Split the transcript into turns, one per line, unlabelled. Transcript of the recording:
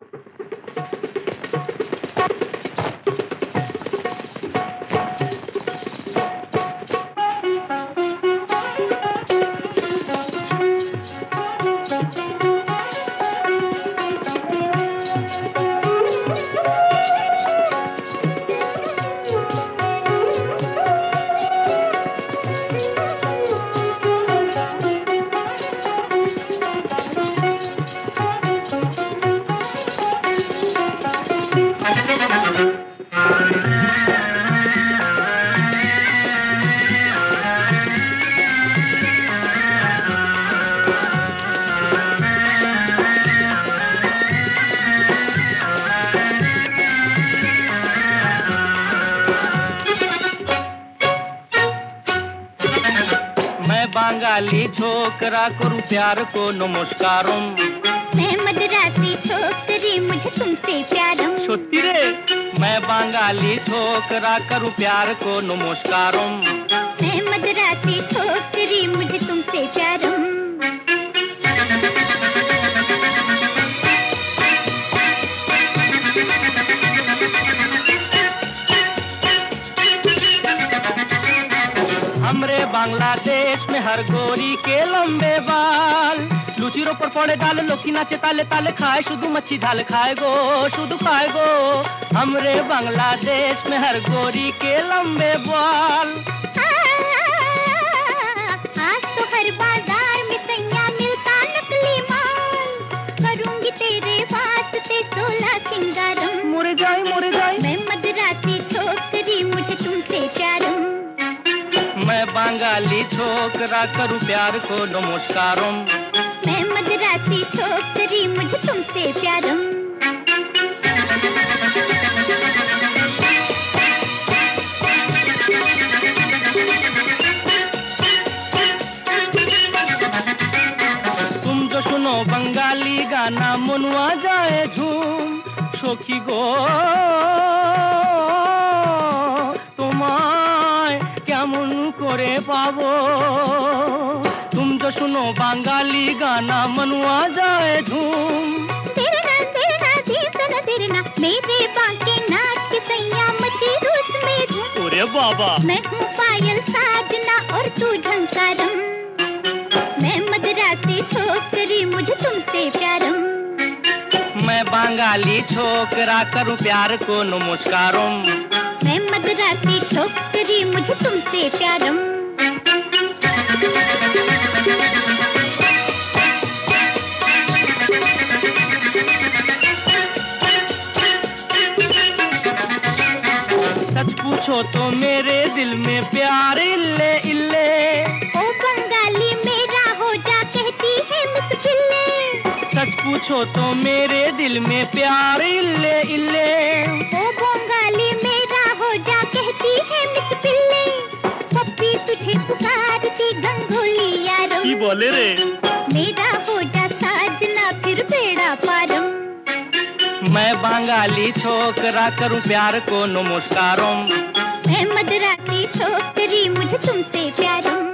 बंगाली छोकरा करूं प्यार को नमस्कारम।
मैं मद्रासी छोकरी मुझे तुमसे प्यारम।
सत्ती रे मैं बंगाली छोकरा करूं प्यार को नमस्कारम।
मैं मद्रासी छोकरी मुझे तुमसे प्यारम।
हमरे बांग्लादेश में हर गोरी के लंबे बाल, लुचिरों पर पड़े डाल लोकी नाचे ताले ताले खाए शुद्ध मच्छी झाल खाए गो शुद्ध खाए गो। हमरे बांग्लादेश में हर गोरी के लंबे बाल।
आज तो हर बाजार में सैया मिलता नकली माल, करूंगी तेरे वास्ते 16 सिंगारम।
मुर जाए
मैं मद्रासी छोकरी मुझे तुमसे प्यारम।
मैं बंगाली छोकरा करूं प्यार को नमस्कारम।
मैं मद्रासी छोकरी मुझे तुमसे प्यारम।
तुम जो सुनो बंगाली गाना मनुआ जाए झूम, सखी गो करे पाबो। तुम जो सुनो बंगाली गाना मनुआ जाए झूम।
तेरे ना मेरे बांके नाच के सैया मची रूस में धूम।
अरे बाबा
मैं हूँ पायल साजना और तू झंकारम। मैं मद्रासी छोकरी मुझे तुमसे प्यारम।
मैं बंगाली छोकरा करूं प्यार को नमस्कारम।
मैं मद्रासी छोकरी मुझे तुमसे प्यारम।
सच पूछो तो मेरे दिल में प्यार इल्ले इल्ले।
ओ बंगाली मेरा हो जा कहती है मिस पिल्ले।
सच पूछो तो मेरे दिल में प्यार इल्ले इल्ले।
ओ बंगाली मेरा हो जा कहती है मिस पिल्ले। पप्पी तुझे पुकारती गंगोली यारो।
की बोले रे
मेरा हो जा साजना फिर बेड़ा पारम।
मैं बंगाली छोकरा करूं प्यार को नमस्कारम।
मैं मद्रासी छोकरी मुझे तुमसे प्यारम।